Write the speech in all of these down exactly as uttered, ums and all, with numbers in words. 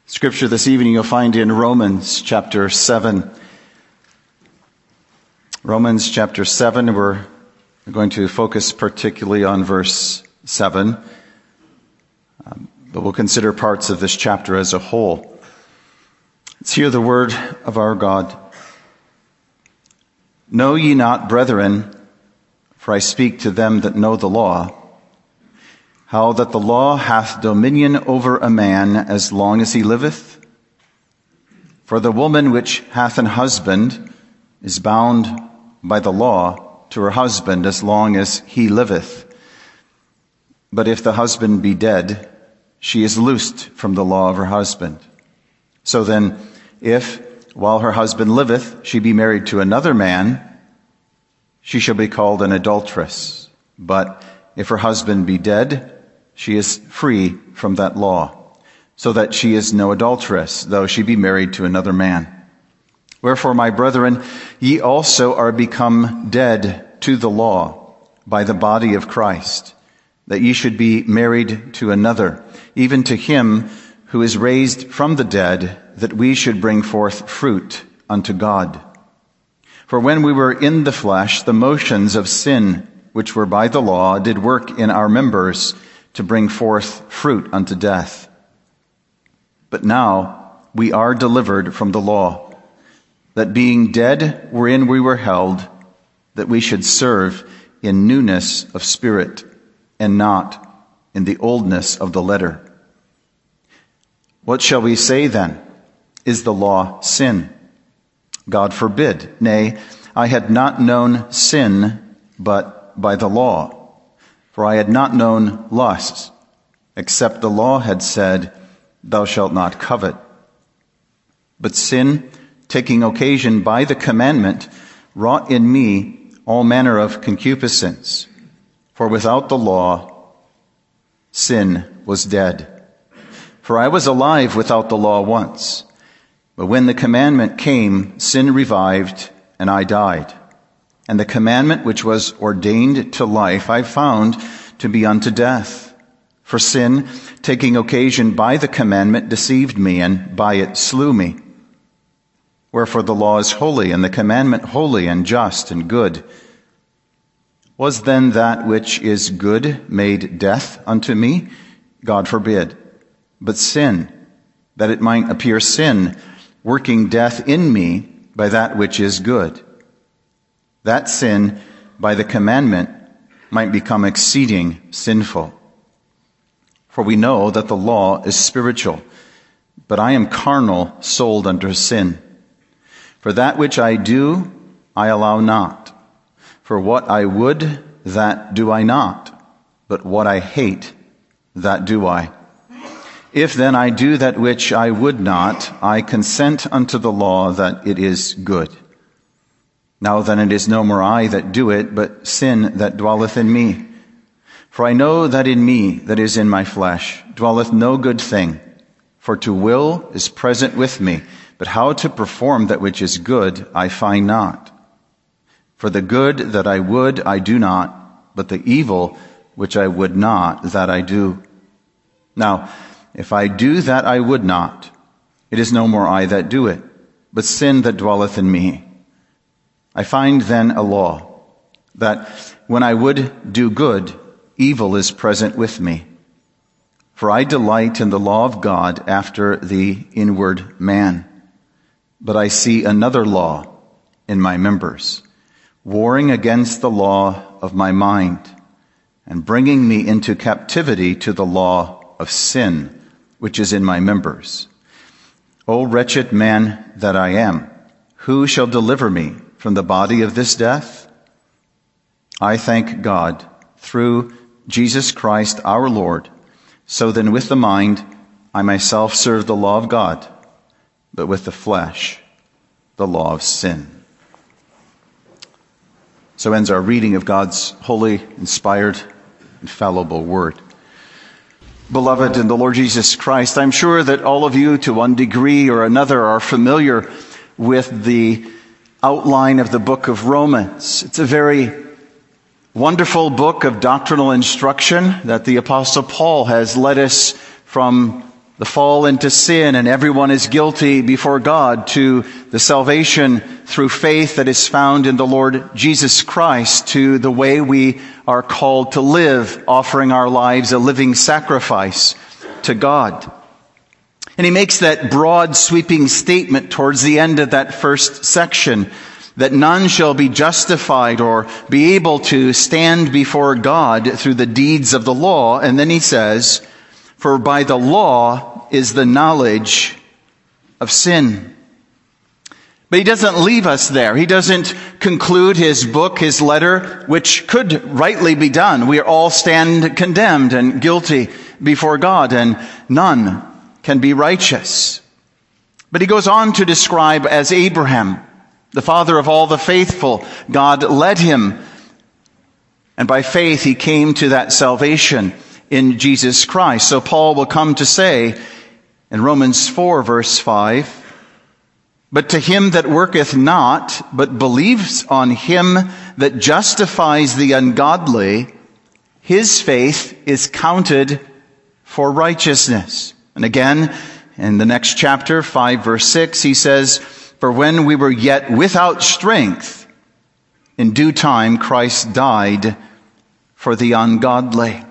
Scripture this evening you'll find in Romans chapter seven. Romans chapter seven, we're going to focus particularly on verse seven, um, but we'll consider parts of this chapter as a whole. Let's hear the word of our God. Know ye not, brethren, for I speak to them that know the law, how that the law hath dominion over a man as long as he liveth? For the woman which hath an husband is bound by the law to her husband as long as he liveth. But if the husband be dead, she is loosed from the law of her husband. So then, if, while her husband liveth, she be married to another man, she shall be called an adulteress. But if her husband be dead, she is free from that law, so that she is no adulteress, though she be married to another man. Wherefore, my brethren, ye also are become dead to the law by the body of Christ, that ye should be married to another, even to him who is raised from the dead, that we should bring forth fruit unto God. For when we were in the flesh, the motions of sin, which were by the law, did work in our members, to bring forth fruit unto death. But now we are delivered from the law, that being dead wherein we were held, that we should serve in newness of spirit, and not in the oldness of the letter. What shall we say then? Is the law sin? God forbid. Nay, I had not known sin but by the law. For I had not known lust, except the law had said, Thou shalt not covet. But sin, taking occasion by the commandment, wrought in me all manner of concupiscence. For without the law, sin was dead. For I was alive without the law once. But when the commandment came, sin revived, and I died. And the commandment which was ordained to life I found to be unto death. For sin, taking occasion by the commandment, deceived me, and by it slew me. Wherefore the law is holy, and the commandment holy and just and good. Was then that which is good made death unto me? God forbid. But sin, that it might appear sin, working death in me by that which is good. That sin, by the commandment, might become exceeding sinful. For we know that the law is spiritual, but I am carnal, sold under sin. For that which I do, I allow not. For what I would, that do I not. But what I hate, that do I. If then I do that which I would not, I consent unto the law that it is good. Now then it is no more I that do it, but sin that dwelleth in me. For I know that in me, that is in my flesh, dwelleth no good thing. For to will is present with me, but how to perform that which is good I find not. For the good that I would I do not, but the evil which I would not, that I do. Now, if I do that I would not, it is no more I that do it, but sin that dwelleth in me. I find then a law, that when I would do good, evil is present with me. For I delight in the law of God after the inward man. But I see another law in my members, warring against the law of my mind, and bringing me into captivity to the law of sin, which is in my members. O wretched man that I am, who shall deliver me from the body of this death? I thank God through Jesus Christ our Lord. So then with the mind I myself serve the law of God, but with the flesh the law of sin. So ends our reading of God's holy, inspired, infallible word. Beloved in the Lord Jesus Christ, I'm sure that all of you to one degree or another are familiar with the outline of the book of Romans. It's a very wonderful book of doctrinal instruction that the Apostle Paul has led us from the fall into sin, and everyone is guilty before God, to the salvation through faith that is found in the Lord Jesus Christ, to the way we are called to live, offering our lives a living sacrifice to God. And he makes that broad, sweeping statement towards the end of that first section, that none shall be justified or be able to stand before God through the deeds of the law. And then he says, for by the law is the knowledge of sin. But he doesn't leave us there. He doesn't conclude his book, his letter, which could rightly be done. We all stand condemned and guilty before God, and none can be righteous. But he goes on to describe as Abraham, the father of all the faithful, God led him, and by faith he came to that salvation in Jesus Christ. So Paul will come to say in Romans four, verse five, but to him that worketh not, but believes on him that justifies the ungodly, his faith is counted for righteousness. And again, in the next chapter, five, verse six, he says, for when we were yet without strength, in due time Christ died for the ungodly.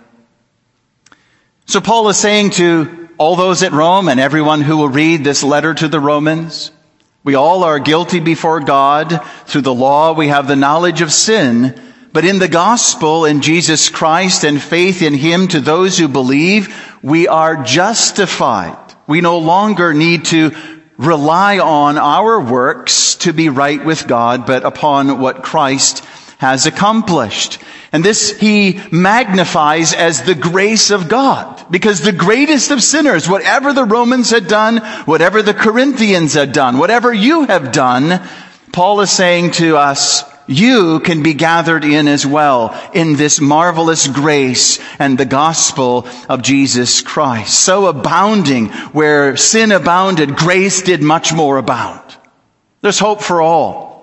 So Paul is saying to all those at Rome and everyone who will read this letter to the Romans, we all are guilty before God. Through the law we have the knowledge of sin, but in the gospel, in Jesus Christ and faith in him, to those who believe, we are justified. We no longer need to rely on our works to be right with God, but upon what Christ has accomplished. And this he magnifies as the grace of God, because the greatest of sinners, whatever the Romans had done, whatever the Corinthians had done, whatever you have done, Paul is saying to us, you can be gathered in as well in this marvelous grace and the gospel of Jesus Christ. So abounding, where sin abounded, grace did much more abound. There's hope for all.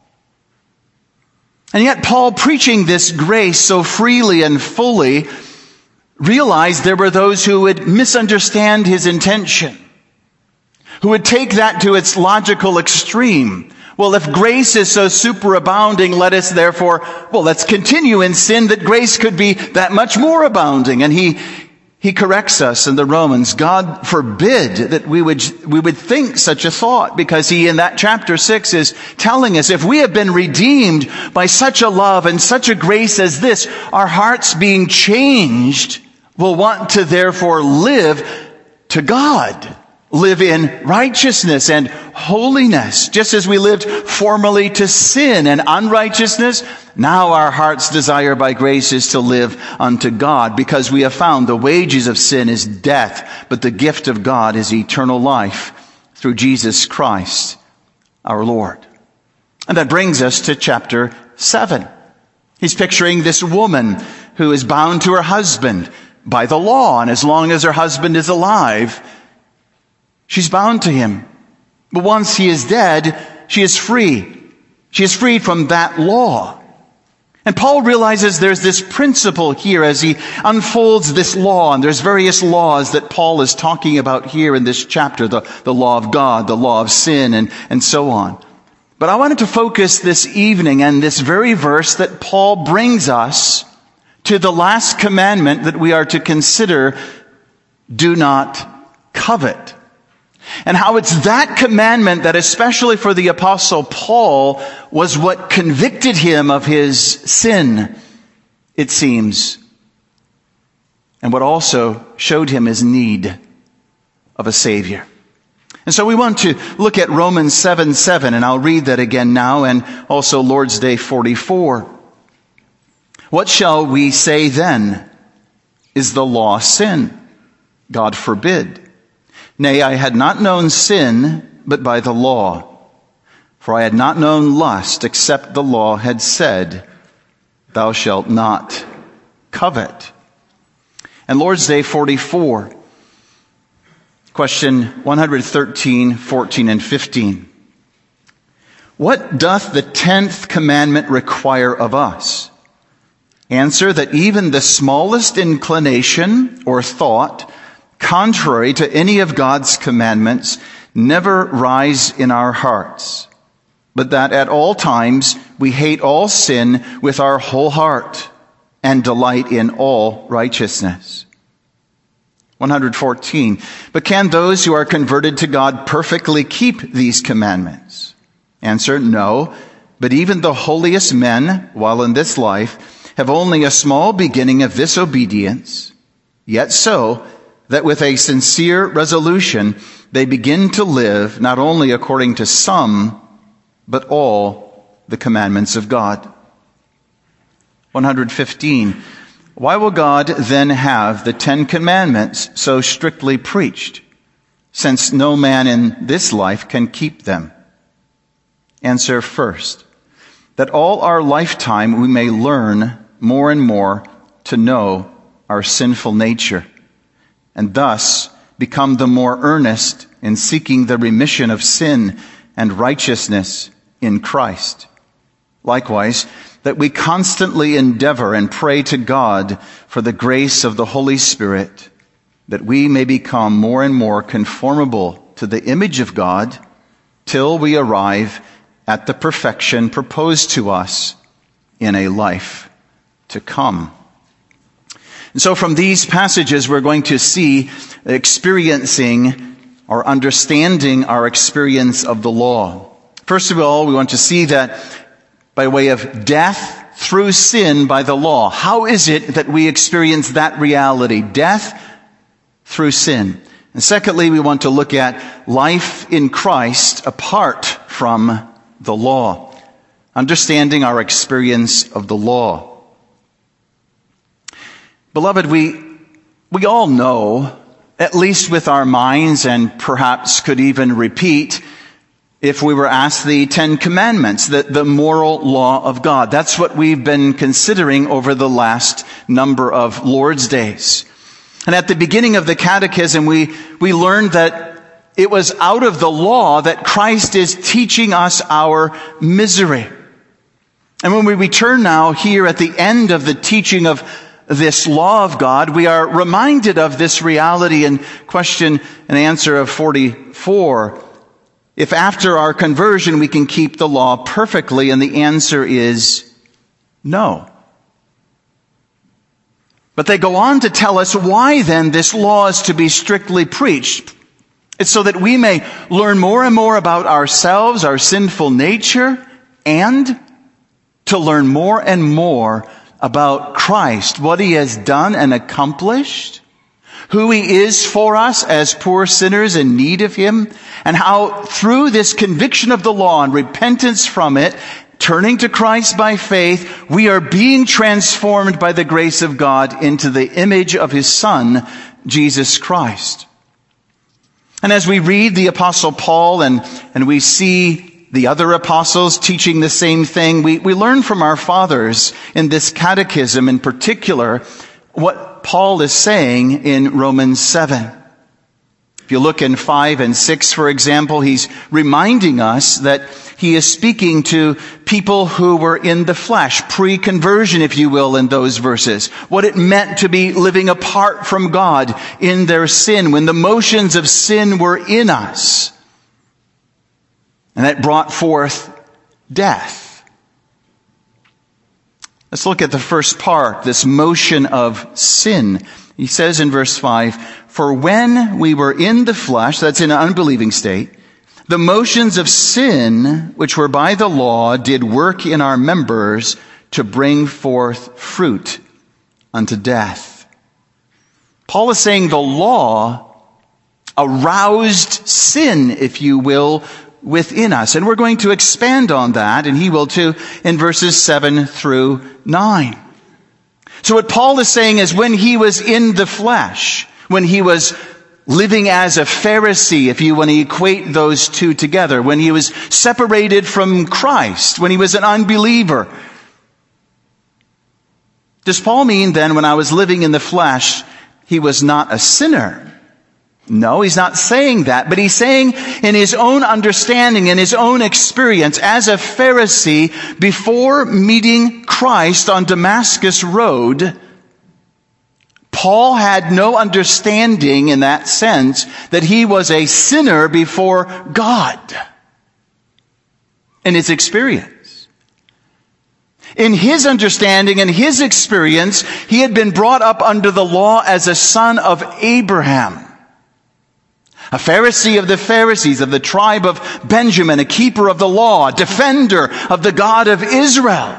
And yet Paul, preaching this grace so freely and fully, realized there were those who would misunderstand his intention, who would take that to its logical extreme. Well, if grace is so superabounding, let us therefore, well, let's continue in sin that grace could be that much more abounding. And he, he corrects us in the Romans. God forbid that we would, we would think such a thought, because he in that chapter six is telling us if we have been redeemed by such a love and such a grace as this, our hearts being changed will want to therefore live to God. Live in righteousness and holiness, just as we lived formerly to sin and unrighteousness. Now our heart's desire by grace is to live unto God, because we have found the wages of sin is death, but the gift of God is eternal life through Jesus Christ our Lord. And that brings us to chapter seven. He's picturing this woman who is bound to her husband by the law, and as long as her husband is alive, she's bound to him. But once he is dead, she is free. She is freed from that law. And Paul realizes there's this principle here as he unfolds this law. And there's various laws that Paul is talking about here in this chapter. The, the law of God, the law of sin, and, and so on. But I wanted to focus this evening on this very verse that Paul brings us to the last commandment that we are to consider: do not covet. And how it's that commandment that, especially for the Apostle Paul, was what convicted him of his sin, it seems, and what also showed him his need of a Savior. And so we want to look at Romans seven seven, and I'll read that again now, and also Lord's Day forty-four. What shall we say then? Is the law sin? God forbid. Nay, I had not known sin but by the law. For I had not known lust except the law had said, thou shalt not covet. And Lord's Day forty-four, question one thirteen, fourteen, and fifteen. What doth the tenth commandment require of us? Answer, that even the smallest inclination or thought contrary to any of God's commandments, never rise in our hearts, but that at all times we hate all sin with our whole heart and delight in all righteousness. one hundred fourteen. But can those who are converted to God perfectly keep these commandments? Answer, no. But even the holiest men, while in this life, have only a small beginning of this obedience, yet so that with a sincere resolution they begin to live not only according to some, but all the commandments of God. one hundred fifteen. Why will God then have the Ten Commandments so strictly preached, since no man in this life can keep them? Answer, first, that all our lifetime we may learn more and more to know our sinful nature, and thus become the more earnest in seeking the remission of sin and righteousness in Christ. Likewise, that we constantly endeavor and pray to God for the grace of the Holy Spirit, that we may become more and more conformable to the image of God till we arrive at the perfection proposed to us in a life to come. And so from these passages, we're going to see experiencing or understanding our experience of the law. First of all, we want to see that by way of death through sin by the law. How is it that we experience that reality? Death through sin. And secondly, we want to look at life in Christ apart from the law. Understanding our experience of the law. Beloved, we, we all know, at least with our minds, and perhaps could even repeat, if we were asked, the Ten Commandments, the, the moral law of God. That's what we've been considering over the last number of Lord's Days. And at the beginning of the Catechism, we, we learned that it was out of the law that Christ is teaching us our misery. And when we return now here at the end of the teaching of this law of God, we are reminded of this reality in question and answer of forty-four. If after our conversion we can keep the law perfectly, and the answer is no. But they go on to tell us why then this law is to be strictly preached. It's so that we may learn more and more about ourselves, our sinful nature, and to learn more and more about Christ, what He has done and accomplished, who He is for us as poor sinners in need of Him, and how through this conviction of the law and repentance from it, turning to Christ by faith, we are being transformed by the grace of God into the image of His Son, Jesus Christ. And as we read the Apostle Paul and, and we see the other apostles teaching the same thing, we, we learn from our fathers in this catechism in particular what Paul is saying in Romans seven. If you look in five and six, for example, he's reminding us that he is speaking to people who were in the flesh, pre-conversion, if you will, in those verses. What it meant to be living apart from God in their sin, when the motions of sin were in us. And that brought forth death. Let's look at the first part, this motion of sin. He says in verse five, "For when we were in the flesh," that's in an unbelieving state, "the motions of sin, which were by the law, did work in our members to bring forth fruit unto death." Paul is saying the law aroused sin, if you will, within us. And we're going to expand on that, and he will too, in verses seven through nine. So what Paul is saying is when he was in the flesh, when he was living as a Pharisee, if you want to equate those two together, when he was separated from Christ, when he was an unbeliever. Does Paul mean then when I was living in the flesh, he was not a sinner? No, he's not saying that, but he's saying in his own understanding, in his own experience as a Pharisee before meeting Christ on Damascus Road, Paul Paul had no understanding in that sense that he was a sinner before God in his experience. In his understanding and his experience, he had been brought up under the law as a son of Abraham, a Pharisee of the Pharisees, of the tribe of Benjamin, a keeper of the law, a defender of the God of Israel.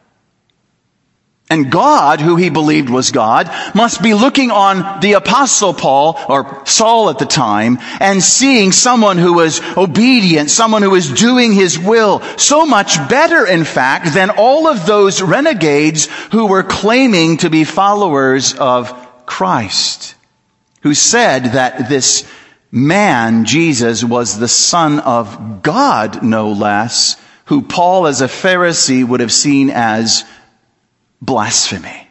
And God, who he believed was God, must be looking on the Apostle Paul, or Saul at the time, and seeing someone who was obedient, someone who was doing his will, so much better, in fact, than all of those renegades who were claiming to be followers of Christ, who said that this man, Jesus, was the Son of God, no less, who Paul as a Pharisee would have seen as blasphemy.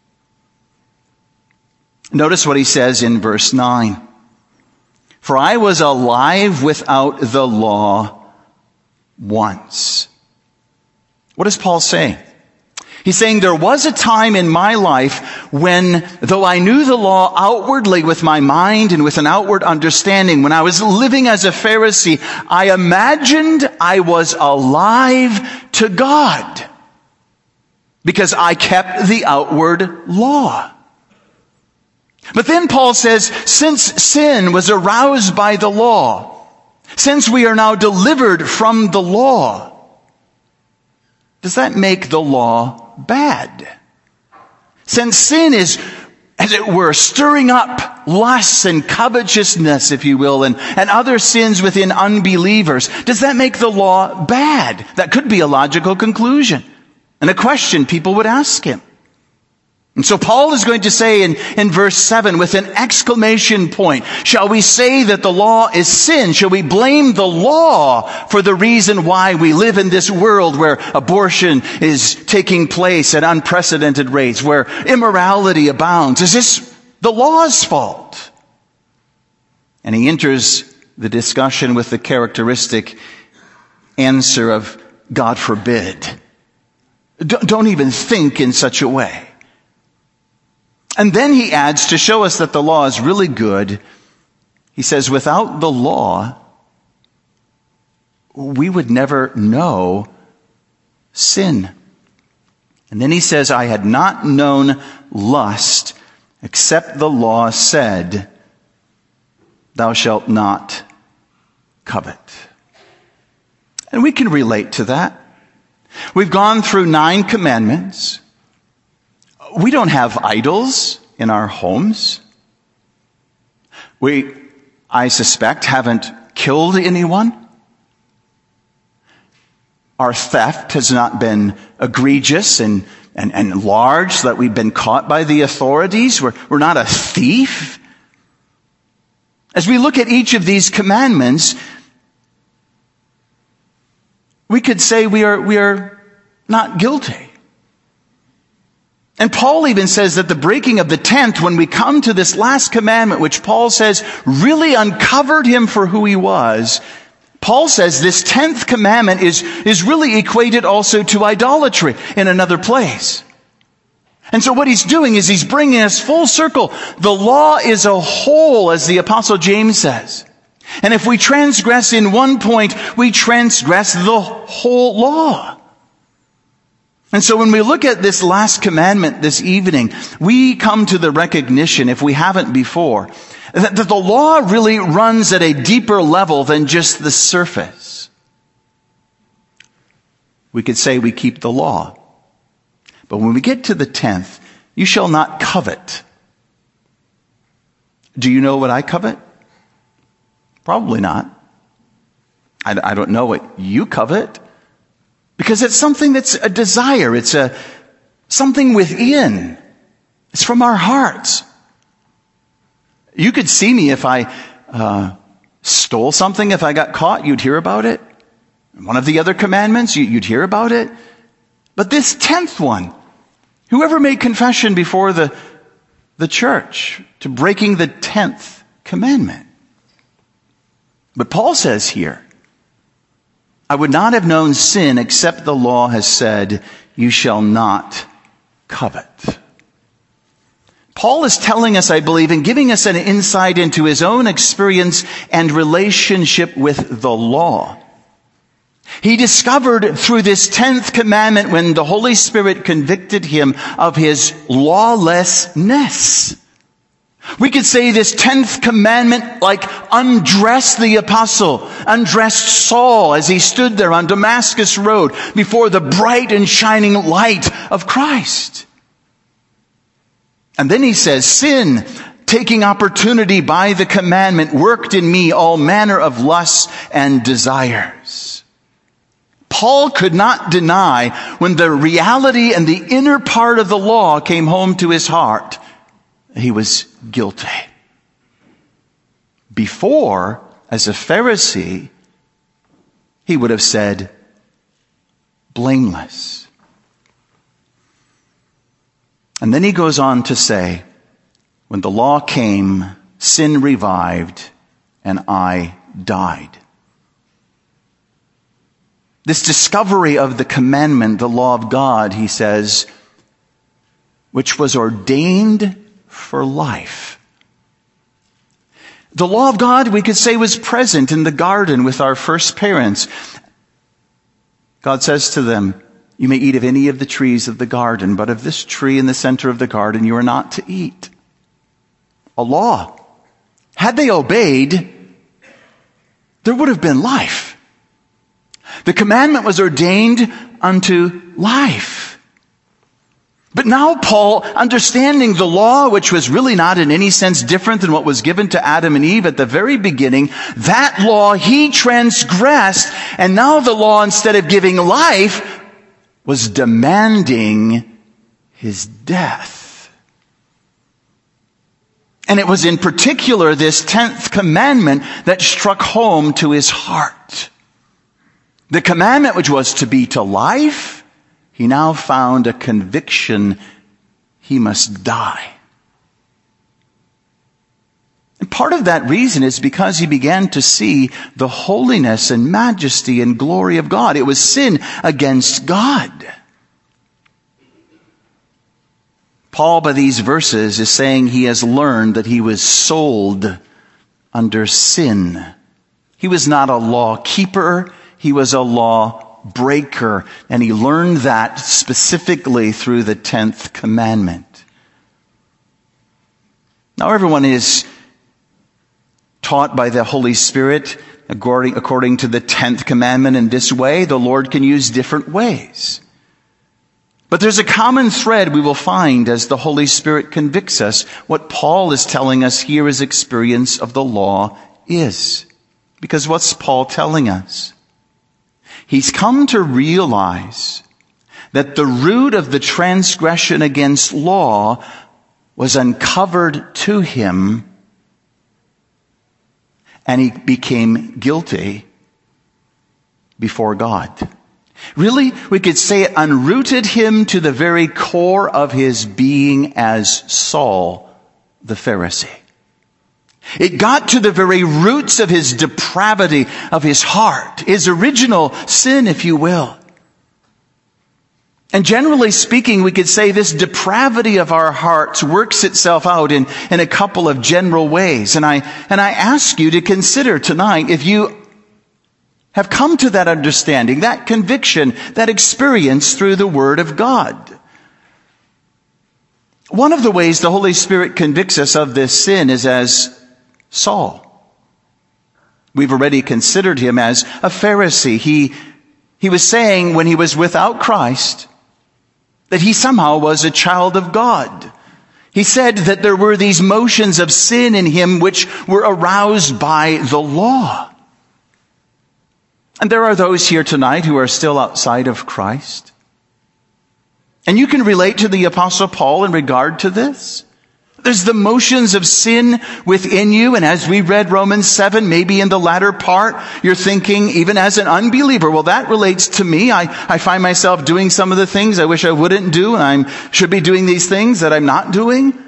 Notice what he says in verse nine. For I was alive without the law once. What is Paul saying? He's saying there was a time in my life when, though I knew the law outwardly with my mind and with an outward understanding, when I was living as a Pharisee, I imagined I was alive to God because I kept the outward law. But then Paul says, since sin was aroused by the law, since we are now delivered from the law, does that make the law bad? Since sin is, as it were, stirring up lusts and covetousness, if you will, and, and other sins within unbelievers, does that make the law bad? That could be a logical conclusion and a question people would ask him. And so Paul is going to say in, in verse seven with an exclamation point, shall we say that the law is sin? Shall we blame the law for the reason why we live in this world where abortion is taking place at unprecedented rates, where immorality abounds? Is this the law's fault? And he enters the discussion with the characteristic answer of God forbid. Don't even think in such a way. And then he adds, to show us that the law is really good, he says, without the law, we would never know sin. And then he says, I had not known lust, except the law said, thou shalt not covet. And we can relate to that. We've gone through nine commandments. We don't have idols in our homes. We, I suspect, haven't killed anyone. Our theft has not been egregious and, and, and large so that we've been caught by the authorities. We're, we're not a thief. As we look at each of these commandments, we could say we are, we are not guilty. And Paul even says that the breaking of the tenth, when we come to this last commandment, which Paul says really uncovered him for who he was, Paul says this tenth commandment is, is really equated also to idolatry in another place. And so what he's doing is he's bringing us full circle. The law is a whole, as the Apostle James says. And if we transgress in one point, we transgress the whole law. And so when we look at this last commandment this evening, we come to the recognition, if we haven't before, that the law really runs at a deeper level than just the surface. We could say we keep the law. But when we get to the tenth, you shall not covet. Do you know what I covet? Probably not. I, I don't know what you covet. Because it's something that's a desire. It's a something within. It's from our hearts. You could see me if I uh, stole something. If I got caught, you'd hear about it. One of the other commandments, you, you'd hear about it. But this tenth one, whoever made confession before the, the church to breaking the tenth commandment. But Paul says here, I would not have known sin except the law has said, you shall not covet. Paul is telling us, I believe, and giving us an insight into his own experience and relationship with the law. He discovered through this tenth commandment when the Holy Spirit convicted him of his lawlessness. We could say this tenth commandment like undressed the apostle, undressed Saul as he stood there on Damascus Road before the bright and shining light of Christ. And then he says, sin, taking opportunity by the commandment, worked in me all manner of lusts and desires. Paul could not deny when the reality and the inner part of the law came home to his heart, he was guilty. Before, as a Pharisee, he would have said, blameless. And then he goes on to say, when the law came, sin revived, and I died. This discovery of the commandment, the law of God, he says, which was ordained for life. The law of God, we could say, was present in the garden with our first parents. God says to them, you may eat of any of the trees of the garden, but of this tree in the center of the garden you are not to eat. A law. Had they obeyed, there would have been life. The commandment was ordained unto life. But now Paul, understanding the law, which was really not in any sense different than what was given to Adam and Eve at the very beginning, that law he transgressed, and now the law, instead of giving life, was demanding his death. And it was in particular this tenth commandment that struck home to his heart. The commandment which was to be to life, he now found a conviction he must die. And part of that reason is because he began to see the holiness and majesty and glory of God. It was sin against God. Paul, by these verses, is saying he has learned that he was sold under sin. He was not a law keeper. He was a law breaker, and he learned that specifically through the tenth commandment. Now everyone is taught by the Holy Spirit according, according to the tenth commandment in this way. The Lord can use different ways. But there's a common thread we will find as the Holy Spirit convicts us. What Paul is telling us here his experience of the law is. Because what's Paul telling us? He's come to realize that the root of the transgression against law was uncovered to him, and he became guilty before God. Really, we could say it unrooted him to the very core of his being as Saul the Pharisee. It got to the very roots of his depravity, of his heart, his original sin, if you will. And generally speaking, we could say this depravity of our hearts works itself out in, in a couple of general ways. And I, and I ask you to consider tonight, if you have come to that understanding, that conviction, that experience through the Word of God. One of the ways the Holy Spirit convicts us of this sin is as Saul. We've already considered him as a Pharisee. He, he was saying when he was without Christ that he somehow was a child of God. He said that there were these motions of sin in him which were aroused by the law. And there are those here tonight who are still outside of Christ. And you can relate to the Apostle Paul in regard to this. There's the motions of sin within you. And as we read Romans seven, maybe in the latter part, you're thinking, even as an unbeliever, well, that relates to me. I, I find myself doing some of the things I wish I wouldn't do. And I should be doing these things that I'm not doing.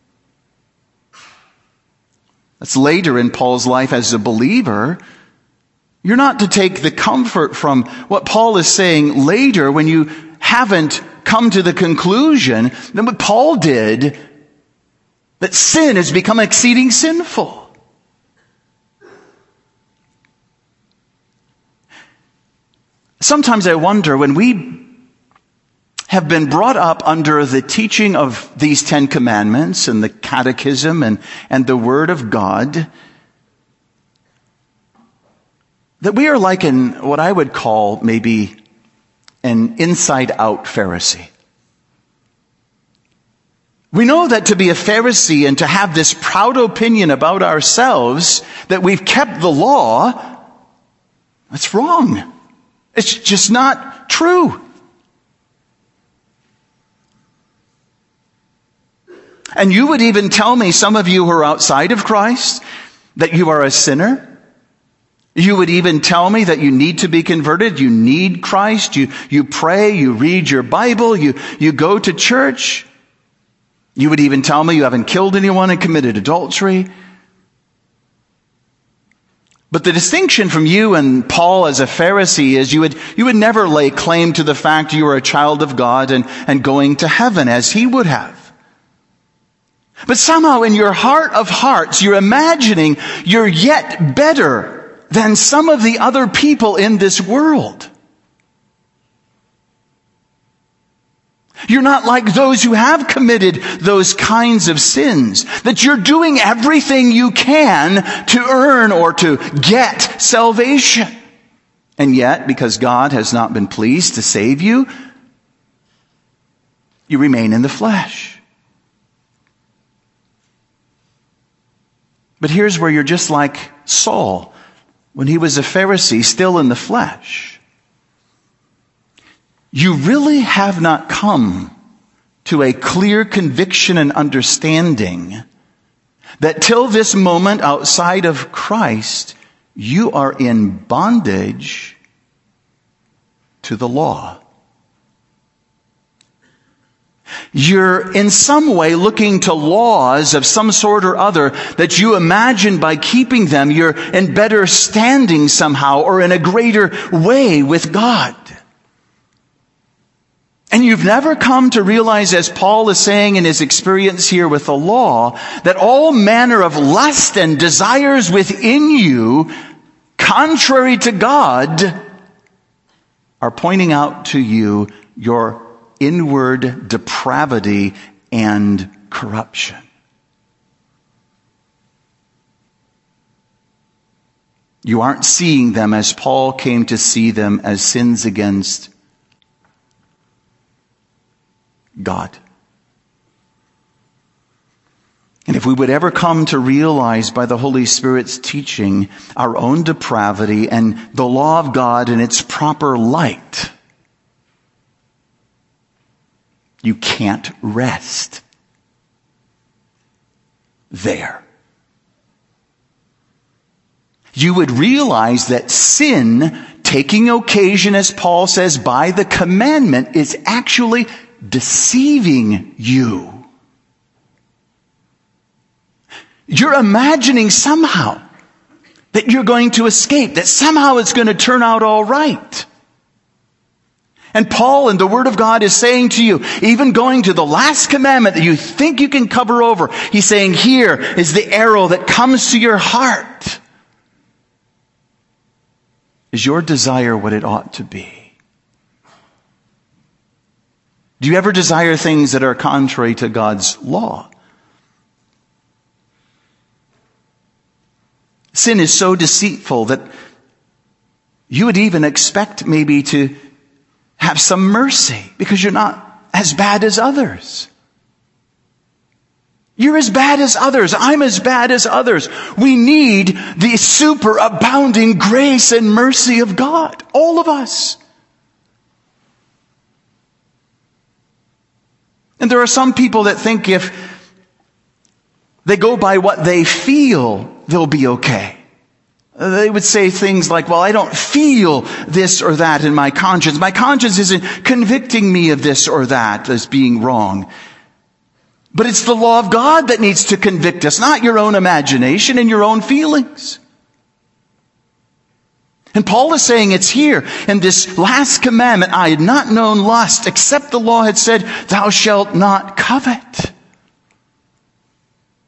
That's later in Paul's life as a believer. You're not to take the comfort from what Paul is saying later when you haven't come to the conclusion that what Paul did That sin has become exceeding sinful. Sometimes I wonder, when we have been brought up under the teaching of these Ten Commandments and the Catechism and, and the Word of God, that we are like in what I would call maybe an inside-out Pharisee. We know that to be a Pharisee and to have this proud opinion about ourselves that we've kept the law, that's wrong. It's just not true. And you would even tell me, some of you who are outside of Christ, that you are a sinner. You would even tell me that you need to be converted. You need Christ. You, you pray. You read your Bible. You, you go to church. You would even tell me you haven't killed anyone and committed adultery. But the distinction from you and Paul as a Pharisee is you would, you would never lay claim to the fact you are a child of God and, and going to heaven as he would have. But somehow in your heart of hearts, you're imagining you're yet better than some of the other people in this world. You're not like those who have committed those kinds of sins. That you're doing everything you can to earn or to get salvation. And yet, because God has not been pleased to save you, you remain in the flesh. But here's where you're just like Saul, when he was a Pharisee, still in the flesh. You really have not come to a clear conviction and understanding that till this moment outside of Christ, you are in bondage to the law. You're in some way looking to laws of some sort or other that you imagine by keeping them, you're in better standing somehow or in a greater way with God. And you've never come to realize, as Paul is saying in his experience here with the law, that all manner of lust and desires within you, contrary to God, are pointing out to you your inward depravity and corruption. You aren't seeing them as Paul came to see them, as sins against God. And if we would ever come to realize by the Holy Spirit's teaching our own depravity and the law of God in its proper light, you can't rest there. You would realize that sin, taking occasion, as Paul says, by the commandment, is actually deceiving you. You're imagining somehow that you're going to escape, that somehow it's going to turn out all right. And Paul in the Word of God is saying to you, even going to the last commandment that you think you can cover over, he's saying, here is the arrow that comes to your heart. Is your desire what it ought to be? Do you ever desire things that are contrary to God's law? Sin is so deceitful that you would even expect maybe to have some mercy because you're not as bad as others. You're as bad as others. I'm as bad as others. We need the superabounding grace and mercy of God. All of us. And there are some people that think if they go by what they feel, they'll be okay. They would say things like, well, I don't feel this or that in my conscience. My conscience isn't convicting me of this or that as being wrong. But it's the law of God that needs to convict us, not your own imagination and your own feelings. And Paul is saying it's here in this last commandment, I had not known lust except the law had said, thou shalt not covet.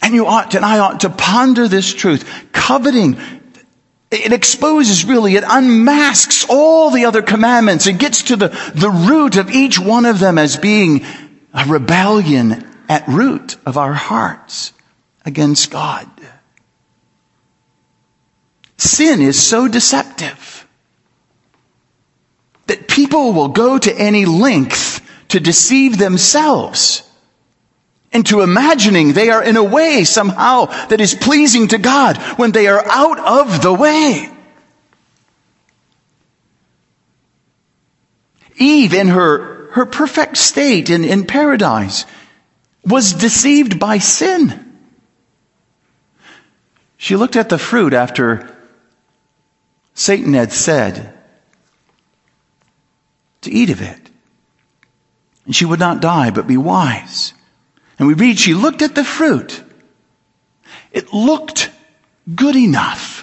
And you ought to, and I ought to ponder this truth. Coveting, it exposes really, it unmasks all the other commandments. It gets to the, the root of each one of them as being a rebellion at root of our hearts against God. Sin is so deceptive that people will go to any length to deceive themselves into imagining they are in a way somehow that is pleasing to God when they are out of the way. Eve, in her, her perfect state in, in paradise, was deceived by sin. She looked at the fruit after Satan had said to eat of it, and she would not die but be wise. And we read, she looked at the fruit. It looked good enough.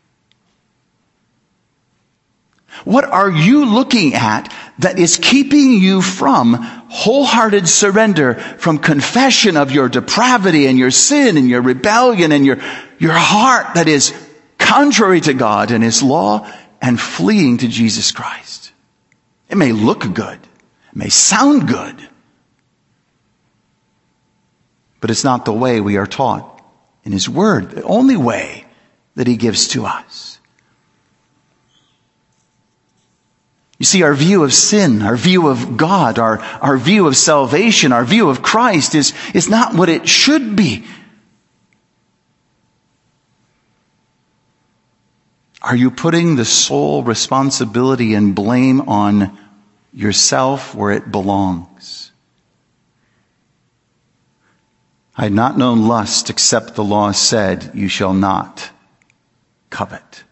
What are you looking at that is keeping you from wholehearted surrender, from confession of your depravity and your sin and your rebellion and your, your heart that is contrary to God and His law, and fleeing to Jesus Christ? It may look good. It may sound good. But it's not the way we are taught in His Word, the only way that He gives to us. You see, our view of sin, our view of God, our, our view of salvation, our view of Christ is, is not what it should be. Are you putting the sole responsibility and blame on yourself where it belongs? I had not known lust except the law said, you shall not covet.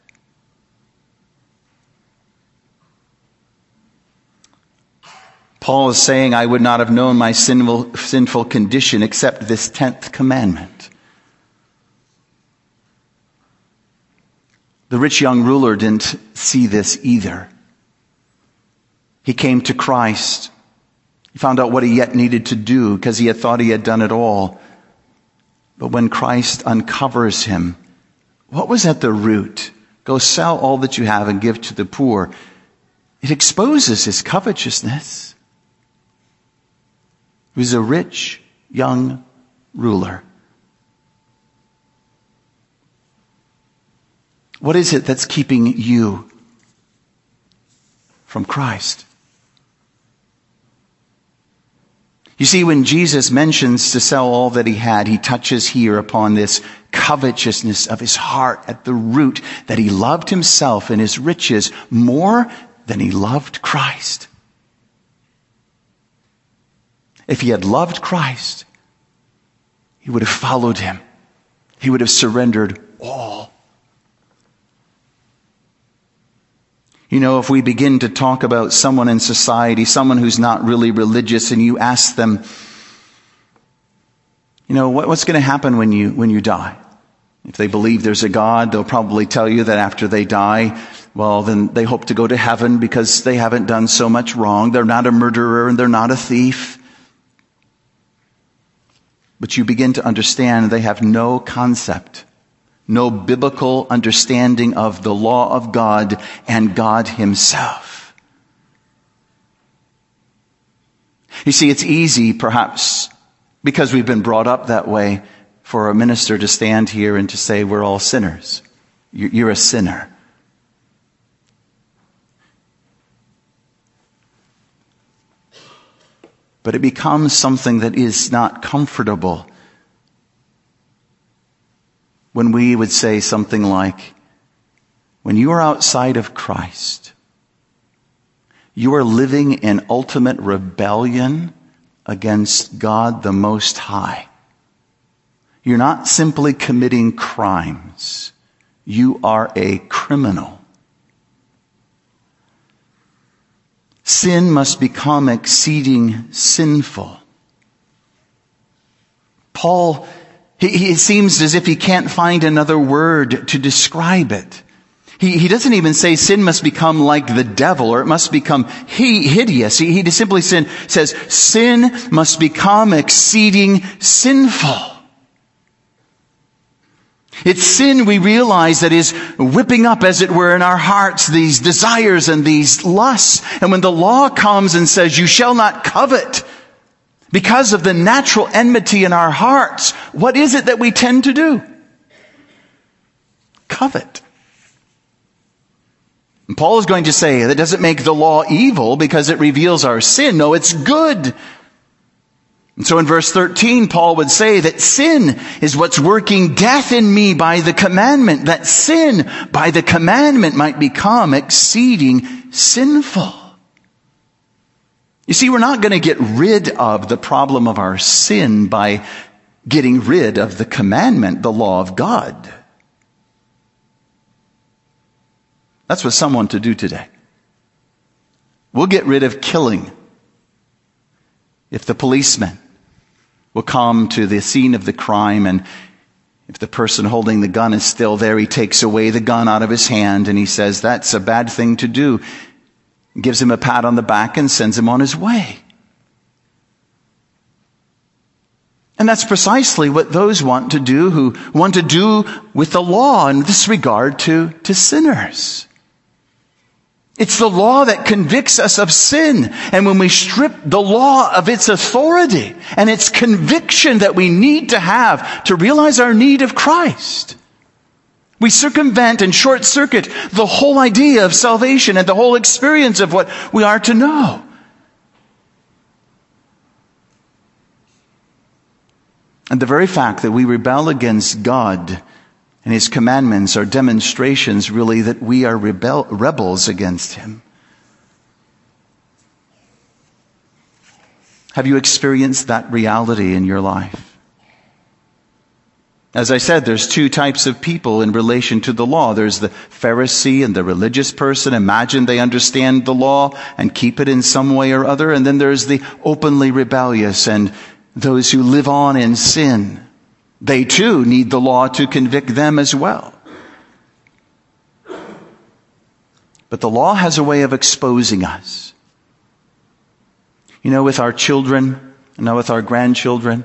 Paul is saying, I would not have known my sinful, sinful condition except this tenth commandment. The rich young ruler didn't see this either. He came to Christ. He found out what he yet needed to do because he had thought he had done it all. But when Christ uncovers him, what was at the root? Go sell all that you have and give to the poor. It exposes his covetousness. He was a rich young ruler. What is it that's keeping you from Christ? You see, when Jesus mentions to sell all that he had, he touches here upon this covetousness of his heart at the root, that he loved himself and his riches more than he loved Christ. If he had loved Christ, he would have followed him. He would have surrendered all. You know, if we begin to talk about someone in society, someone who's not really religious, and you ask them, you know, what, what's going to happen when you, when you die? If they believe there's a God, they'll probably tell you that after they die, well, then they hope to go to heaven because they haven't done so much wrong. They're not a murderer and they're not a thief. But you begin to understand they have no concept, no biblical understanding of the law of God and God himself. You see, it's easy, perhaps, because we've been brought up that way, for a minister to stand here and to say we're all sinners. You're a sinner. But it becomes something that is not comfortable when we would say something like, when you are outside of Christ, you are living in ultimate rebellion against God the Most High. You're not simply committing crimes. You are a criminal. Sin must become exceeding sinful. Paul, he, he, it seems as if he can't find another word to describe it. He, he doesn't even say sin must become like the devil, or it must become he, hideous. He, he simply sin, says sin must become exceeding sinful. It's sin, we realize, that is whipping up, as it were, in our hearts these desires and these lusts. And when the law comes and says, you shall not covet, because of the natural enmity in our hearts, what is it that we tend to do? Covet. And Paul is going to say that doesn't make the law evil because it reveals our sin. No, it's good. And so in verse thirteen, Paul would say that sin is what's working death in me by the commandment, that sin by the commandment might become exceeding sinful. You see, we're not going to get rid of the problem of our sin by getting rid of the commandment, the law of God. That's what some want to do today. We'll get rid of killing if the policeman will come to the scene of the crime, and if the person holding the gun is still there, he takes away the gun out of his hand and he says, that's a bad thing to do. Gives him a pat on the back and sends him on his way. And that's precisely what those want to do who want to do with the law in this regard to, to sinners. It's the law that convicts us of sin. And when we strip the law of its authority and its conviction that we need to have to realize our need of Christ, we circumvent and short circuit the whole idea of salvation and the whole experience of what we are to know. And the very fact that we rebel against God and His commandments are demonstrations, really, that we are rebel, rebels against Him. Have you experienced that reality in your life? As I said, there's two types of people in relation to the law. There's the Pharisee and the religious person. Imagine they understand the law and keep it in some way or other. And then there's the openly rebellious and those who live on in sin. They too need the law to convict them as well. But the law has a way of exposing us. You know, with our children, and now with our grandchildren,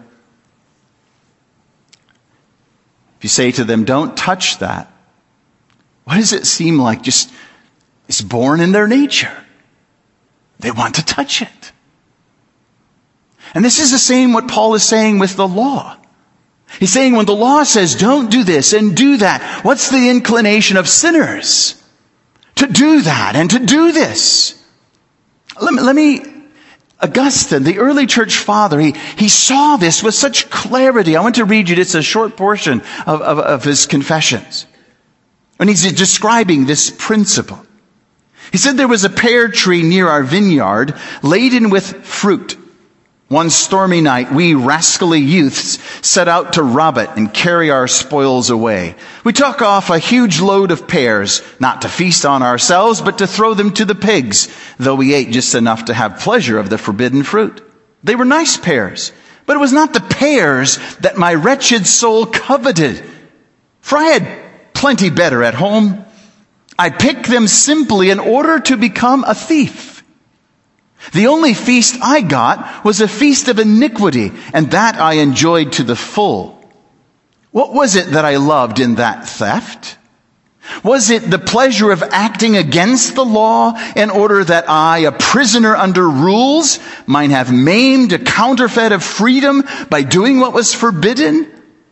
if you say to them, don't touch that, what does it seem like? Just, it's born in their nature. They want to touch it. And this is the same what Paul is saying with the law. He's saying when the law says don't do this and do that, what's the inclination of sinners? To do that and to do this. Let me, let me Augustine, the early church father, he, he saw this with such clarity. I want to read you just a short portion of, of, of his Confessions. And he's describing this principle. He said there was a pear tree near our vineyard laden with fruit. One stormy night, we rascally youths set out to rob it and carry our spoils away. We took off a huge load of pears, not to feast on ourselves, but to throw them to the pigs, though we ate just enough to have pleasure of the forbidden fruit. They were nice pears, but it was not the pears that my wretched soul coveted, for I had plenty better at home. I picked them simply in order to become a thief. The only feast I got was a feast of iniquity, and that I enjoyed to the full. What was it that I loved in that theft? Was it the pleasure of acting against the law in order that I, a prisoner under rules, might have maimed a counterfeit of freedom by doing what was forbidden?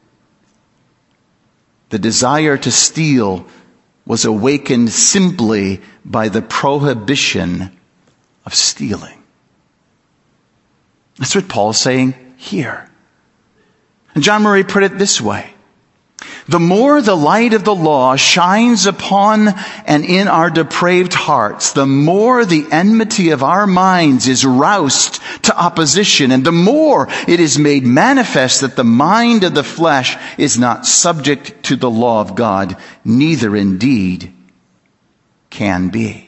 The desire to steal was awakened simply by the prohibition of stealing. That's what Paul's saying here. And John Murray put it this way. The more the light of the law shines upon and in our depraved hearts, the more the enmity of our minds is roused to opposition, and the more it is made manifest that the mind of the flesh is not subject to the law of God, neither indeed can be.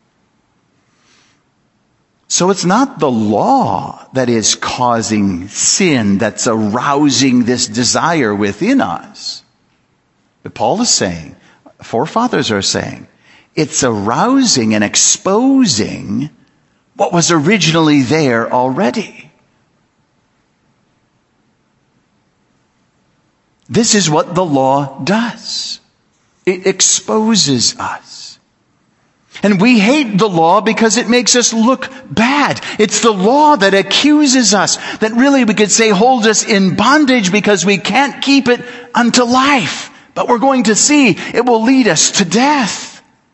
So it's not the law that is causing sin, that's arousing this desire within us. But Paul is saying, forefathers are saying, it's arousing and exposing what was originally there already. This is what the law does. It exposes us. And we hate the law because it makes us look bad. It's the law that accuses us, that really we could say holds us in bondage because we can't keep it unto life. But we're going to see it will lead us to death.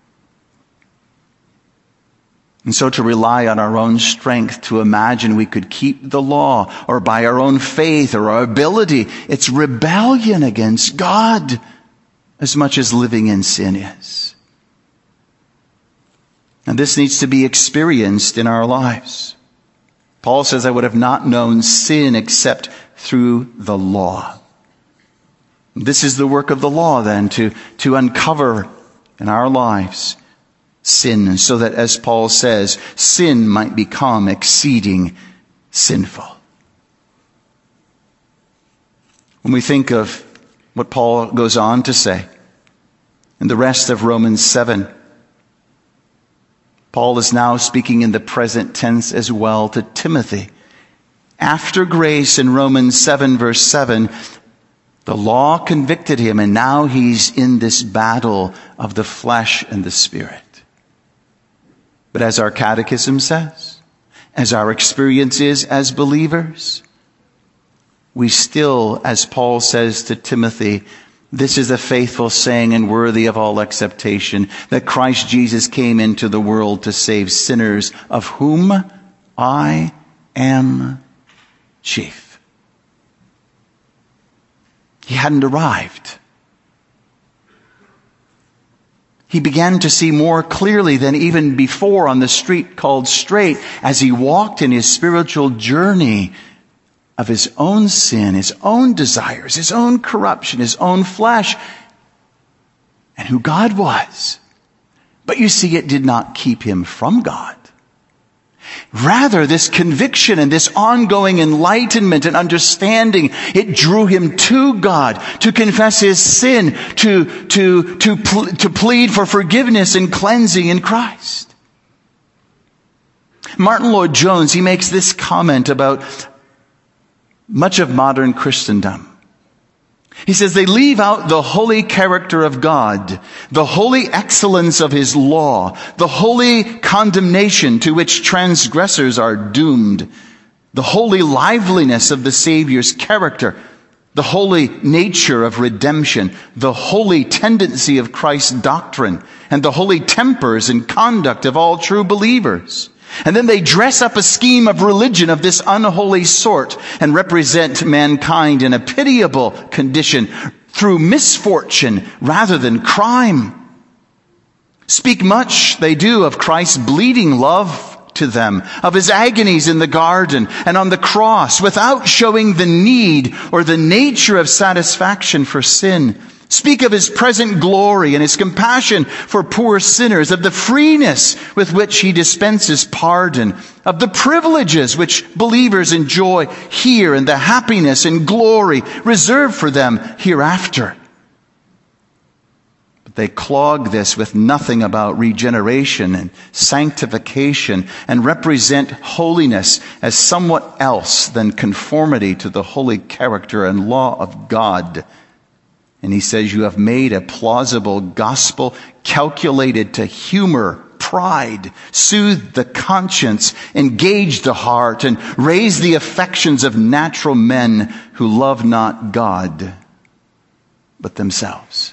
And so to rely on our own strength to imagine we could keep the law, or by our own faith or our ability, it's rebellion against God as much as living in sin is. And this needs to be experienced in our lives. Paul says, I would have not known sin except through the law. This is the work of the law then, to, to uncover in our lives sin, so that, as Paul says, sin might become exceeding sinful. When we think of what Paul goes on to say in the rest of Romans seven, Paul is now speaking in the present tense as well to Timothy. After grace in Romans seven verse seven, the law convicted him, and now he's in this battle of the flesh and the spirit. But as our catechism says, as our experience is as believers, we still, as Paul says to Timothy, this is a faithful saying and worthy of all acceptation, that Christ Jesus came into the world to save sinners, of whom I am chief. He hadn't arrived. He began to see more clearly than even before on the street called Straight, as he walked in his spiritual journey of his own sin, his own desires, his own corruption, his own flesh, and who God was. But you see, it did not keep him from God. Rather, this conviction and this ongoing enlightenment and understanding, it drew him to God, to confess his sin, to, to, to, pl- to plead for forgiveness and cleansing in Christ. Martin Lloyd-Jones, he makes this comment about much of modern Christendom. He says they leave out the holy character of God, the holy excellence of his law, the holy condemnation to which transgressors are doomed, the holy liveliness of the Savior's character, the holy nature of redemption, the holy tendency of Christ's doctrine, and the holy tempers and conduct of all true believers. And then they dress up a scheme of religion of this unholy sort and represent mankind in a pitiable condition through misfortune rather than crime. Speak much, they do, of Christ's bleeding love to them, of his agonies in the garden and on the cross, without showing the need or the nature of satisfaction for sin. Speak of his present glory and his compassion for poor sinners, of the freeness with which he dispenses pardon, of the privileges which believers enjoy here and the happiness and glory reserved for them hereafter. But they clog this with nothing about regeneration and sanctification, and represent holiness as somewhat else than conformity to the holy character and law of God. And he says, you have made a plausible gospel calculated to humor pride, soothe the conscience, engage the heart, and raise the affections of natural men who love not God, but themselves.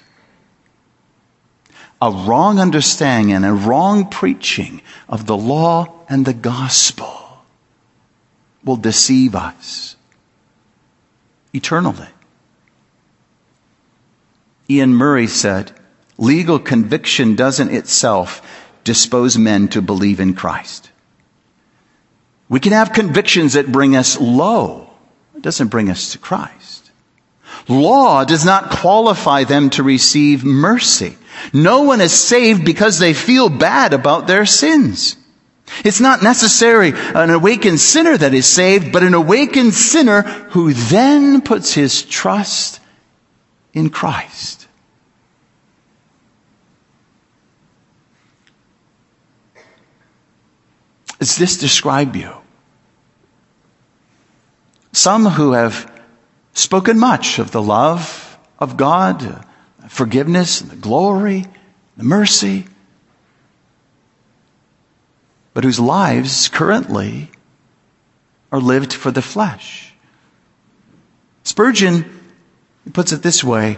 A wrong understanding and a wrong preaching of the law and the gospel will deceive us eternally. Ian Murray said, legal conviction doesn't itself dispose men to believe in Christ. We can have convictions that bring us low. It doesn't bring us to Christ. Law does not qualify them to receive mercy. No one is saved because they feel bad about their sins. It's not necessarily an awakened sinner that is saved, but an awakened sinner who then puts his trust in Christ. Does this describe you? Some who have spoken much of the love of God, the forgiveness, the glory, the mercy, but whose lives currently are lived for the flesh. Spurgeon puts it this way: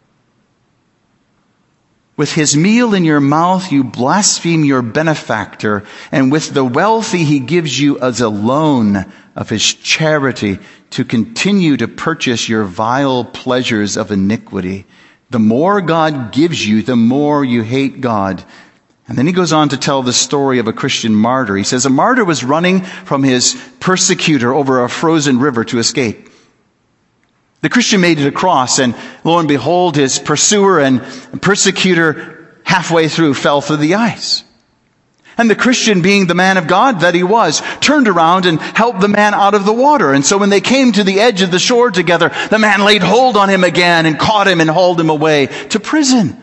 with his meal in your mouth you blaspheme your benefactor, and with the wealthy he gives you as a loan of his charity to continue to purchase your vile pleasures of iniquity. The more God gives you, the more you hate God. And then he goes on to tell the story of a Christian martyr. He says, a martyr was running from his persecutor over a frozen river to escape. The Christian made it across, and lo and behold, his pursuer and persecutor halfway through fell through the ice. And the Christian, being the man of God that he was, turned around and helped the man out of the water. And so when they came to the edge of the shore together, the man laid hold on him again and caught him and hauled him away to prison.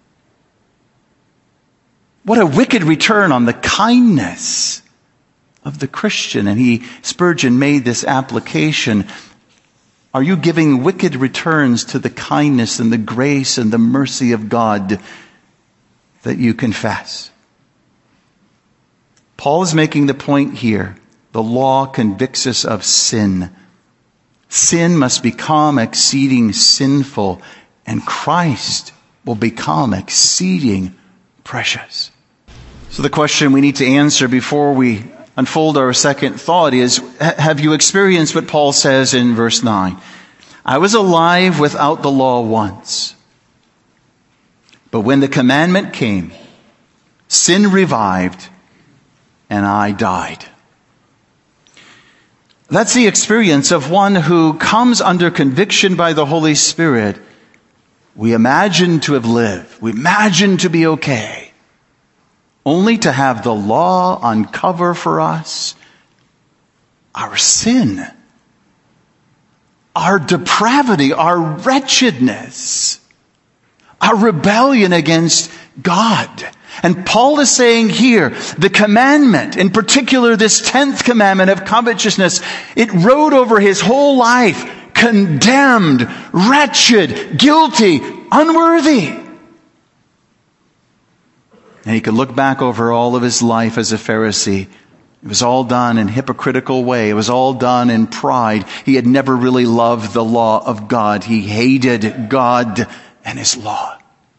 What a wicked return on the kindness of the Christian. And he, Spurgeon, made this application. Are you giving wicked returns to the kindness and the grace and the mercy of God that you confess? Paul is making the point here. The law convicts us of sin. Sin must become exceeding sinful, and Christ will become exceeding precious. So the question we need to answer before we unfold our second thought is, have you experienced what Paul says in verse nine? I was alive without the law once, but when the commandment came, sin revived and I died. That's the experience of one who comes under conviction by the Holy Spirit. We imagine to have lived. We imagine to be okay. Only to have the law uncover for us our sin, our depravity, our wretchedness, our rebellion against God. And Paul is saying here, the commandment, in particular this tenth commandment of covetousness, it rode over his whole life, condemned, wretched, guilty, unworthy. And he could look back over all of his life as a Pharisee. It was all done in a hypocritical way. It was all done in pride. He had never really loved the law of God. He hated God and his law.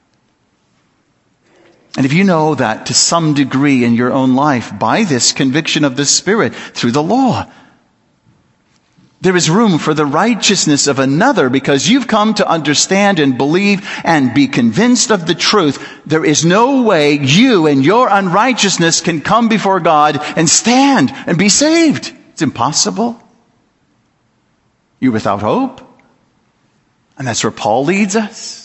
And if you know that to some degree in your own life, by this conviction of the Spirit through the law, there is room for the righteousness of another because you've come to understand and believe and be convinced of the truth. There is no way you and your unrighteousness can come before God and stand and be saved. It's impossible. You're without hope. And that's where Paul leads us.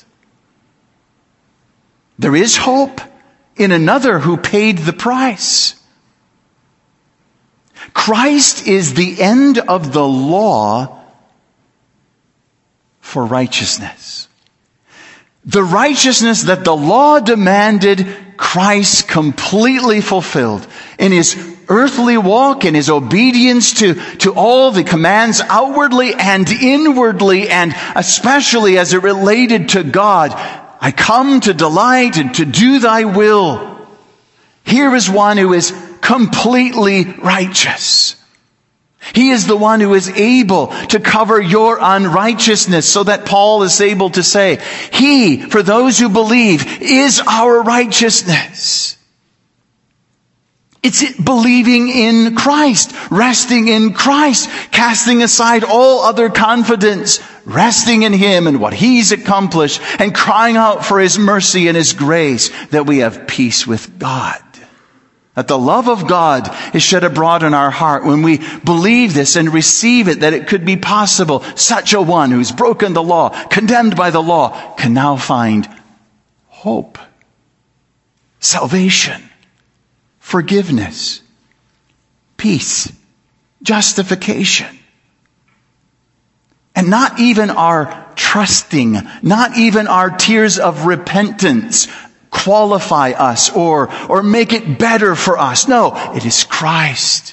There is hope in another who paid the price. Christ is the end of the law for righteousness. The righteousness that the law demanded, Christ completely fulfilled in his earthly walk, in his obedience to, to all the commands outwardly and inwardly, and especially as it related to God. I come to delight and to do thy will. Here is one who is completely righteous. He is the one who is able to cover your unrighteousness, so that Paul is able to say, he, for those who believe, is our righteousness. It's believing in Christ, resting in Christ, casting aside all other confidence, resting in him and what he's accomplished, and crying out for his mercy and his grace, that we have peace with God. That the love of God is shed abroad in our heart when we believe this and receive it, that it could be possible. Such a one who's broken the law, condemned by the law, can now find hope, salvation, forgiveness, peace, justification. And not even our trusting, not even our tears of repentance qualify us or, or make it better for us. No, it is Christ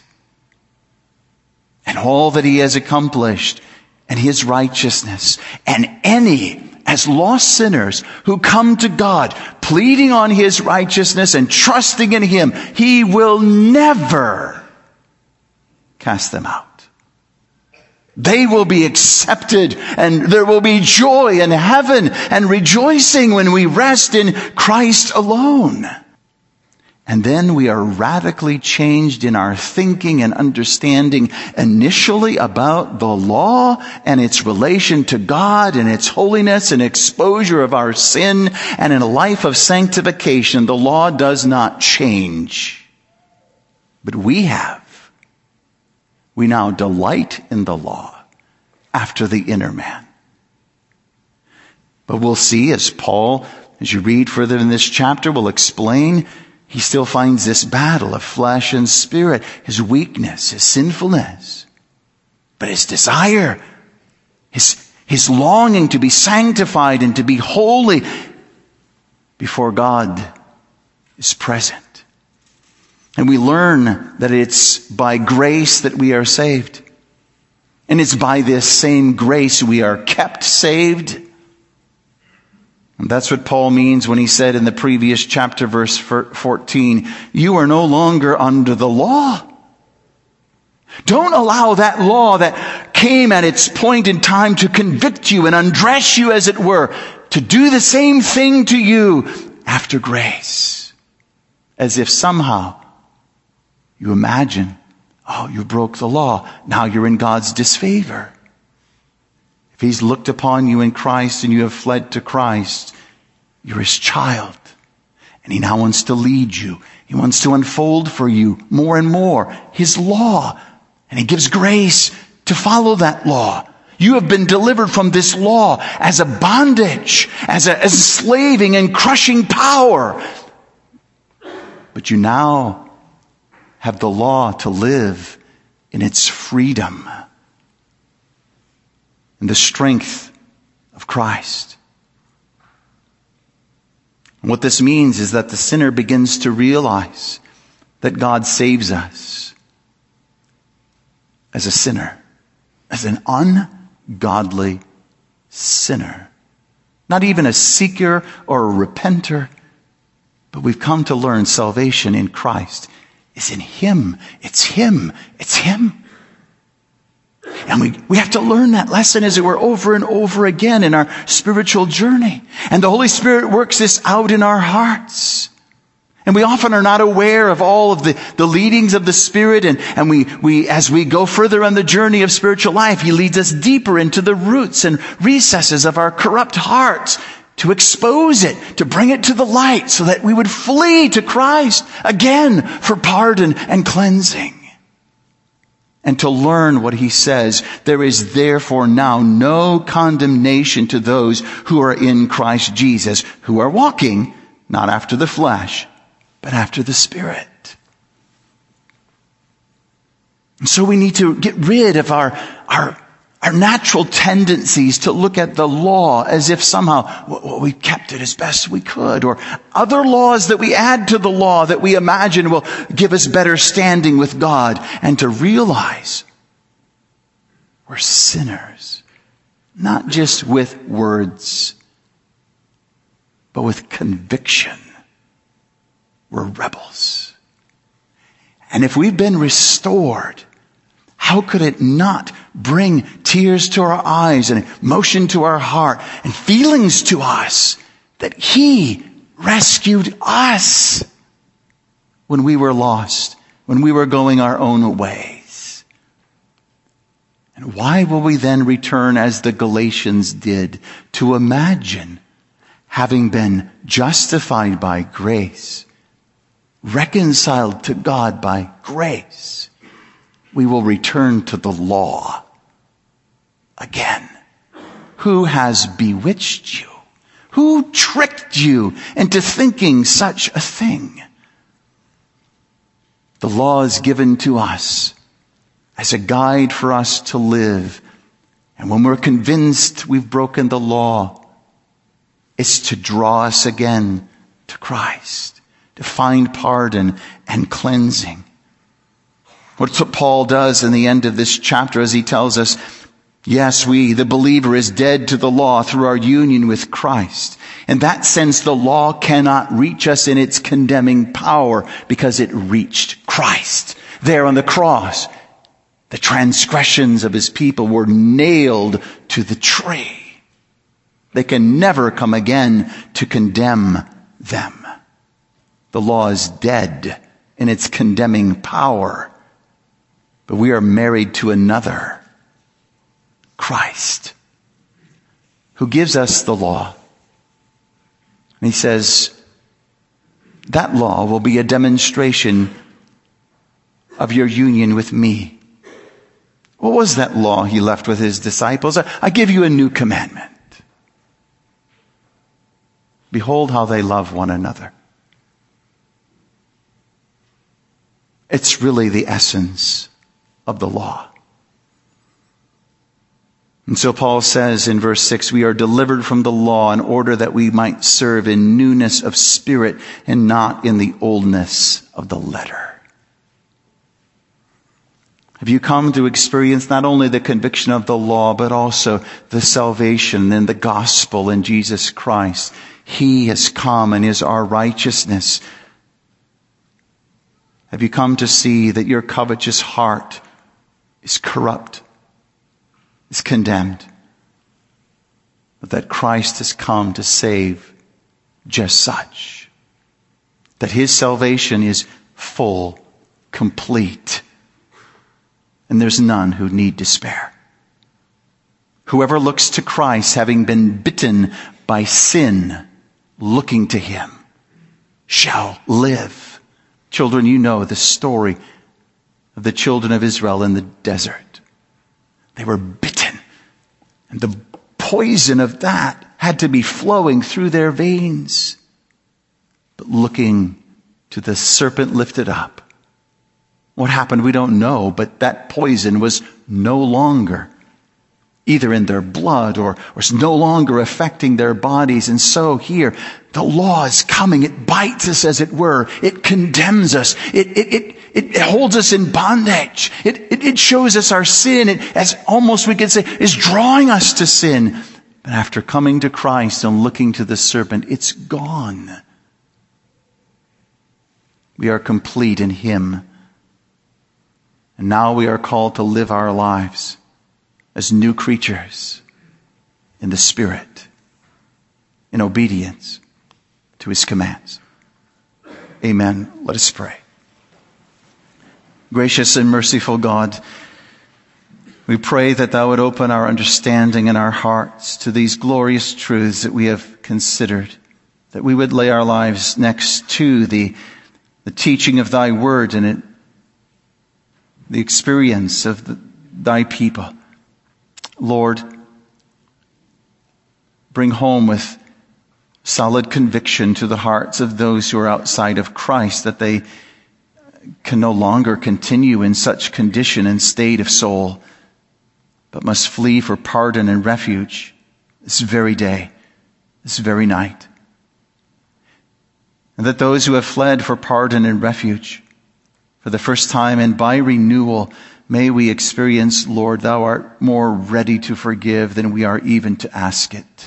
and all that he has accomplished and his righteousness. And any as lost sinners who come to God, pleading on his righteousness and trusting in him, he will never cast them out. They will be accepted, and there will be joy in heaven and rejoicing when we rest in Christ alone. And then we are radically changed in our thinking and understanding initially about the law and its relation to God and its holiness and exposure of our sin. And in a life of sanctification, the law does not change. But we have. We now delight in the law after the inner man. But we'll see, as Paul, as you read further in this chapter, will explain, he still finds this battle of flesh and spirit, his weakness, his sinfulness. But his desire, his, his longing to be sanctified and to be holy before God is present. And we learn that it's by grace that we are saved. And it's by this same grace we are kept saved. And that's what Paul means when he said in the previous chapter, verse fourteen, you are no longer under the law. Don't allow that law that came at its point in time to convict you and undress you, as it were, to do the same thing to you after grace. As if somehow you imagine, oh, you broke the law. Now you're in God's disfavor. If he's looked upon you in Christ and you have fled to Christ, you're his child. And he now wants to lead you. He wants to unfold for you more and more his law. And he gives grace to follow that law. You have been delivered from this law as a bondage, as a, as a slaving and crushing power. But you now have the law to live in its freedom and the strength of Christ. And what this means is that the sinner begins to realize that God saves us as a sinner, as an ungodly sinner. Not even a seeker or a repenter, but we've come to learn salvation in Christ is in him. It's him. It's him. And we, we have to learn that lesson, as it were, over and over again in our spiritual journey. And the Holy Spirit works this out in our hearts. And we often are not aware of all of the, the leadings of the Spirit. And, and we, we, as we go further on the journey of spiritual life, he leads us deeper into the roots and recesses of our corrupt hearts to expose it, to bring it to the light so that we would flee to Christ again for pardon and cleansing. And to learn what he says, there is therefore now no condemnation to those who are in Christ Jesus, who are walking not after the flesh, but after the Spirit. And so we need to get rid of our, our, our natural tendencies to look at the law as if somehow well, we kept it as best we could, or other laws that we add to the law that we imagine will give us better standing with God, and to realize we're sinners, not just with words, but with conviction. We're rebels. And if we've been restored, how could it not bring tears to our eyes and emotion to our heart and feelings to us that he rescued us when we were lost, when we were going our own ways? And why will we then return, as the Galatians did, to imagine having been justified by grace, reconciled to God by grace, we will return to the law again? Who has bewitched you? Who tricked you into thinking such a thing? The law is given to us as a guide for us to live. And when we're convinced we've broken the law, it's to draw us again to Christ, to find pardon and cleansing. What's what Paul does in the end of this chapter, as he tells us, Yes, we, the believer, is dead to the law through our union with Christ. In that sense, the law cannot reach us in its condemning power because it reached Christ. There on the cross, the transgressions of his people were nailed to the tree. They can never come again to condemn them. The law is dead in its condemning power, but we are married to another, Christ, who gives us the law. And he says, that law will be a demonstration of your union with me. What was that law he left with his disciples? I give you a new commandment. Behold how they love one another. It's really the essence of the law. And so Paul says in verse six, we are delivered from the law in order that we might serve in newness of spirit and not in the oldness of the letter. Have you come to experience not only the conviction of the law, but also the salvation and the gospel in Jesus Christ? He has come and is our righteousness. Have you come to see that your covetous heart is corrupt, is condemned, but that Christ has come to save just such? That his salvation is full, complete, and there's none who need despair. Whoever looks to Christ, having been bitten by sin, looking to him, shall live. Children, you know the story of the children of Israel in the desert. They were bitten, and the poison of that had to be flowing through their veins. But looking to the serpent lifted up, what happened, we don't know, but that poison was no longer either in their blood or was no longer affecting their bodies. And so here, the law is coming. It bites us, as it were. It condemns us. It, it, it, it holds us in bondage. It, it, it shows us our sin. It, as almost we could say, is drawing us to sin. But after coming to Christ and looking to the serpent, it's gone. We are complete in him. And now we are called to live our lives as new creatures in the Spirit, in obedience to his commands. Amen. Let us pray. Gracious and merciful God, we pray that thou would open our understanding and our hearts to these glorious truths that we have considered, that we would lay our lives next to the, the teaching of thy word and it, the experience of the, thy people. Lord, bring home with solid conviction to the hearts of those who are outside of Christ that they can no longer continue in such condition and state of soul, but must flee for pardon and refuge this very day, this very night. And that those who have fled for pardon and refuge for the first time and by renewal, may we experience, Lord, thou art more ready to forgive than we are even to ask it.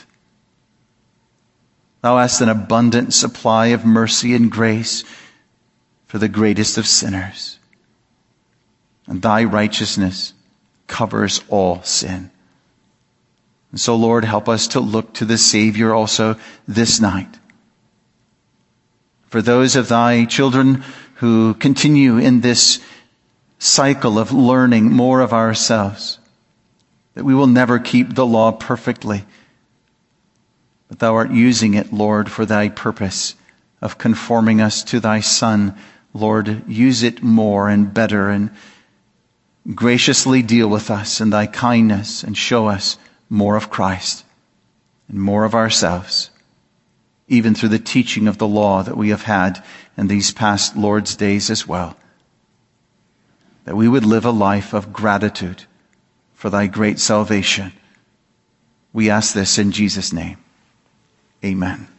Thou hast an abundant supply of mercy and grace for the greatest of sinners. And thy righteousness covers all sin. And so, Lord, help us to look to the Savior also this night. For those of thy children who continue in this cycle of learning more of ourselves, that we will never keep the law perfectly, but thou art using it, Lord, for thy purpose of conforming us to thy Son. Lord, use it more and better and graciously deal with us in thy kindness and show us more of Christ and more of ourselves, even through the teaching of the law that we have had in these past Lord's days as well. That we would live a life of gratitude for thy great salvation. We ask this in Jesus' name. Amen.